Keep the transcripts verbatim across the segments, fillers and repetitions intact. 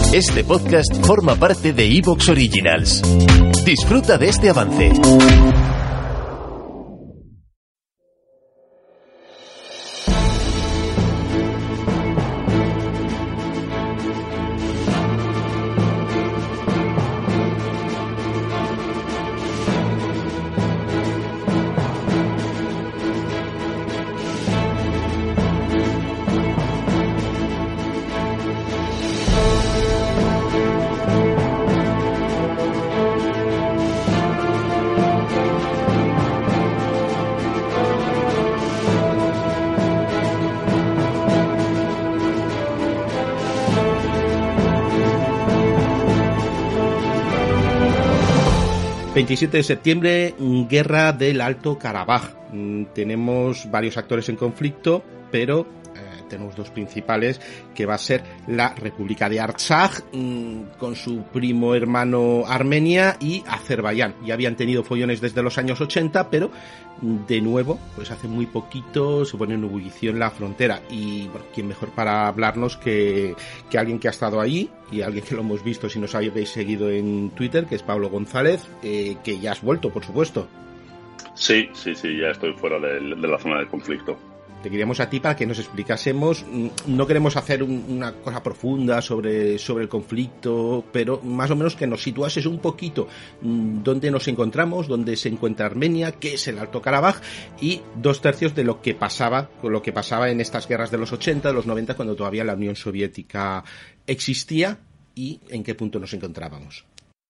Este podcast forma parte de iVoox Originals. Disfruta de este avance. veintisiete de septiembre, guerra del Alto Karabaj. Tenemos varios actores en conflicto, pero eh, tenemos dos principales, que va a ser la República de Artsaj, mmm, con su primo hermano Armenia, y Azerbaiyán. Ya habían tenido follones desde los años ochenta, pero de nuevo, pues hace muy poquito se pone en ebullición la frontera. Y bueno, ¿quién mejor para hablarnos que, que alguien que ha estado ahí y alguien que lo hemos visto si nos habéis seguido en Twitter, que es Pablo González, eh, que ya has vuelto, por supuesto? Sí, sí, sí, ya estoy fuera de, de la zona de conflicto. Te queríamos a ti para que nos explicásemos. No queremos hacer un, una cosa profunda sobre, sobre el conflicto, pero más o menos que nos situases un poquito dónde nos encontramos, dónde se encuentra Armenia, qué es el Alto Karabaj, y dos tercios de lo que pasaba, lo que pasaba en estas guerras de los ochenta, de los noventa, cuando todavía la Unión Soviética existía, y en qué punto nos encontrábamos.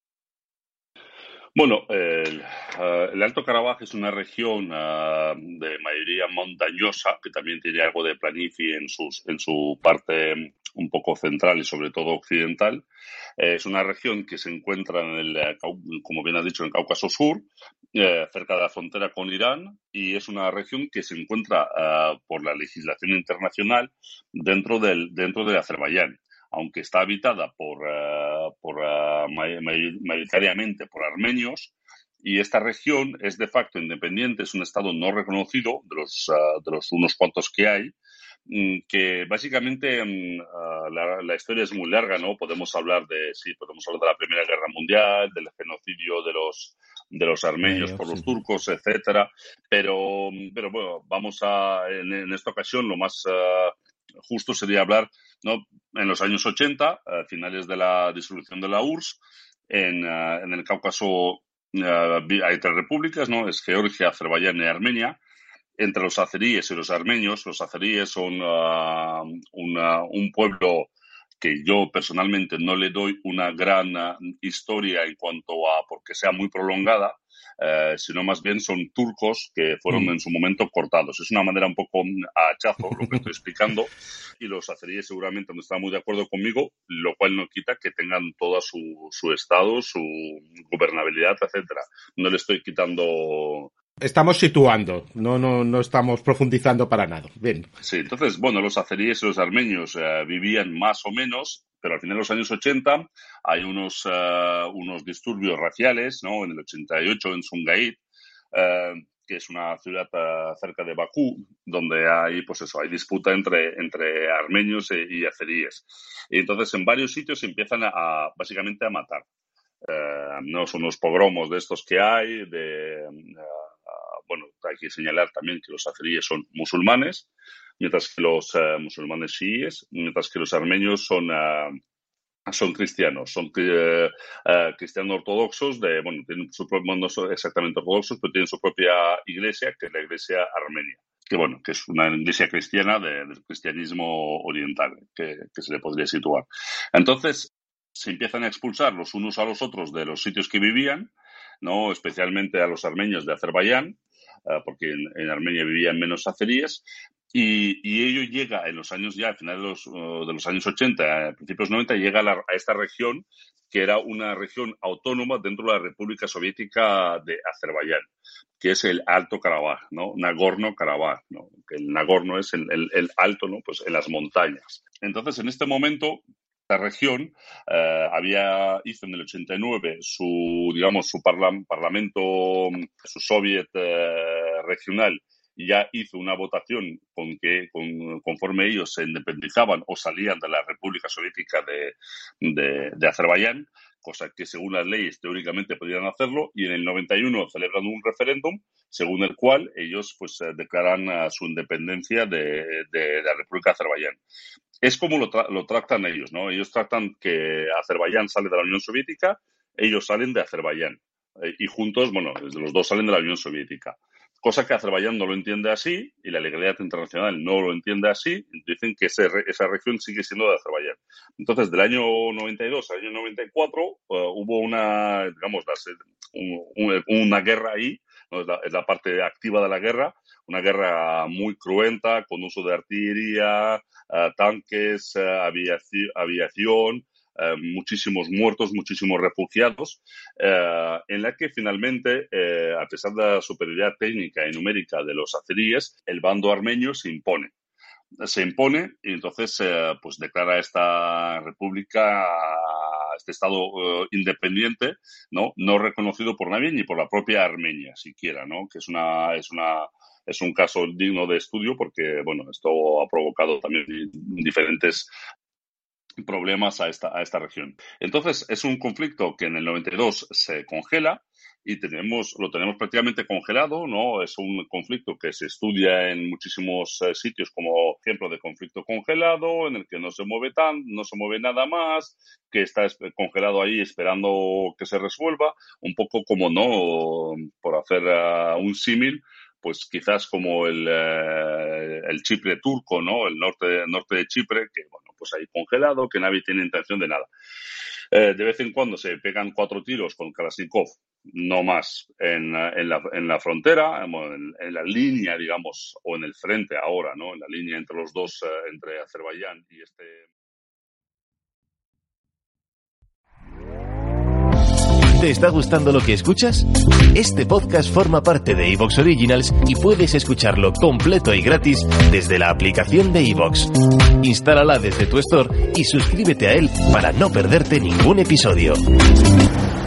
Bueno, el, uh, el Alto Karabaj es una región uh, de mayoría montañosa, que también tiene algo de planicie en, sus, en su parte un poco central y sobre todo occidental. Eh, es una región que se encuentra, en el, como bien has dicho, en el Cáucaso Sur, eh, cerca de la frontera con Irán, y es una región que se encuentra uh, por la legislación internacional dentro del, dentro de Azerbaiyán. Aunque está habitada por, uh, por uh, mayoritariamente por armenios, y esta región es de facto independiente, es un estado no reconocido de los, uh, de los unos cuantos que hay, um, que básicamente um, uh, la, la historia es muy larga, ¿no? Podemos hablar de, sí, podemos hablar de la Primera Guerra Mundial, del genocidio de los de los armenios por los turcos, etcétera, pero, pero bueno, vamos a, en, en esta ocasión, lo más uh, justo sería hablar, ¿no? En los años ochenta, a finales de la disolución de la U R S S, en, uh, en el Cáucaso uh, hay tres repúblicas, ¿no? Es Georgia, Azerbaiyán y Armenia. Entre los azeríes y los armenios, los azeríes son uh, una, un pueblo que yo personalmente no le doy una gran uh, historia en cuanto a porque sea muy prolongada, eh, sino más bien son turcos que fueron mm. en su momento cortados. Es una manera un poco a hachazo lo que estoy explicando, y los azeríes seguramente no están muy de acuerdo conmigo, lo cual no quita que tengan todo su, su estado, su gobernabilidad, etcétera. No le estoy quitando... Estamos situando, no, no, no estamos profundizando para nada. Bien. Sí, entonces, bueno, los azeríes y los armenios eh, vivían más o menos, pero al final de los años ochenta hay unos, uh, unos disturbios raciales, ¿no? En el ochenta y ocho en Sumgait, uh, que es una ciudad uh, cerca de Bakú, donde hay, pues eso, hay disputa entre, entre armenios e, y azeríes. Y entonces en varios sitios se empiezan a, a básicamente a matar. Uh, no son los pogromos de estos que hay, de... Uh, bueno, hay que señalar también que los azeríes son musulmanes, mientras que los uh, musulmanes chiíes, mientras que los armenios son, uh, son cristianos, son uh, uh, cristianos ortodoxos, de, bueno, tienen su propio, no son exactamente ortodoxos, pero tienen su propia iglesia, que es la iglesia armenia, que bueno, que es una iglesia cristiana de, del cristianismo oriental, que, que se le podría situar. Entonces, se empiezan a expulsar los unos a los otros de los sitios que vivían, ¿no? Especialmente a los armenios de Azerbaiyán, uh, porque en, en Armenia vivían menos azeríes, y, y ello llega en los años ya, a finales de los, uh, de los años ochenta, a principios noventa, llega a, la, a esta región, que era una región autónoma dentro de la República Soviética de Azerbaiyán, que es el Alto Karabaj, ¿no? Nagorno-Karabaj, ¿no? Que el Nagorno es el, el, el alto, ¿no? Pues en las montañas. Entonces, en este momento, esta región eh, había hizo en el ochenta y nueve su, digamos, su parla, parlamento, su soviet eh, regional, ya hizo una votación con que con, conforme ellos se independizaban o salían de la República Soviética de, de, de Azerbaiyán, cosa que según las leyes teóricamente podían hacerlo, y en el noventa y uno celebran un referéndum según el cual ellos pues declaran uh, su independencia de, de, de la República de Azerbaiyán. Es como lo, tra- lo tratan ellos, ¿no? Ellos tratan que Azerbaiyán sale de la Unión Soviética, ellos salen de Azerbaiyán. Eh, y juntos, bueno, los dos salen de la Unión Soviética. Cosa que Azerbaiyán no lo entiende así y la legalidad internacional no lo entiende así. Dicen que ese, esa región sigue siendo de Azerbaiyán. Entonces, del año noventa y dos al año noventa y cuatro uh, hubo una, digamos, un, un, una guerra ahí, ¿no? Es la, es la parte activa de la guerra, una guerra muy cruenta, con uso de artillería, uh, tanques, uh, aviaci- aviación, Uh, muchísimos muertos, muchísimos refugiados, uh, en la que finalmente, uh, a pesar de la superioridad técnica y numérica de los azeríes, el bando armenio se impone. Se impone y entonces uh, pues declara esta república, este estado uh, independiente, ¿no? No reconocido por nadie ni por la propia Armenia siquiera, ¿no? Que es una, es una es un caso digno de estudio porque, bueno, esto ha provocado también diferentes problemas a esta, a esta región. Entonces, es un conflicto que en el noventa y dos se congela y tenemos, lo tenemos prácticamente congelado, ¿no? Es un conflicto que se estudia en muchísimos eh, sitios como ejemplo de conflicto congelado, en el que no se mueve tan, no se mueve nada más, que está congelado ahí esperando que se resuelva, un poco como, ¿no? Por hacer uh, un símil, pues quizás como el, eh, el Chipre turco, ¿no? El norte, norte de Chipre, que, bueno, pues ahí congelado, que nadie tiene intención de nada. Eh, de vez en cuando se pegan cuatro tiros con Kalashnikov, no más, en, en, la, en la frontera, en, en la línea, digamos, o en el frente ahora, ¿no? En la línea entre los dos, eh, entre Azerbaiyán y este... ¿Te está gustando lo que escuchas? Este podcast forma parte de iVoox Originals y puedes escucharlo completo y gratis desde la aplicación de iVoox. Instálala desde tu store y suscríbete a él para no perderte ningún episodio.